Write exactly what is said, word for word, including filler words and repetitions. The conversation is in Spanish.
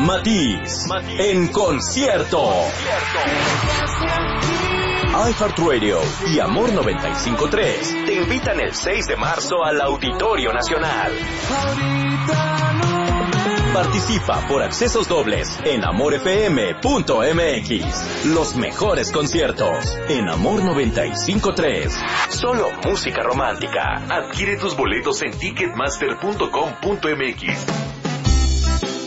Matiz, en concierto. iHeartRadio y Amor noventa y cinco punto tres te invitan el seis de marzo al Auditorio Nacional. Participa por accesos dobles en amor f m punto m x. Los mejores conciertos en Amor noventa y cinco punto tres. Solo música romántica. Adquiere tus boletos en ticketmaster punto com punto m x.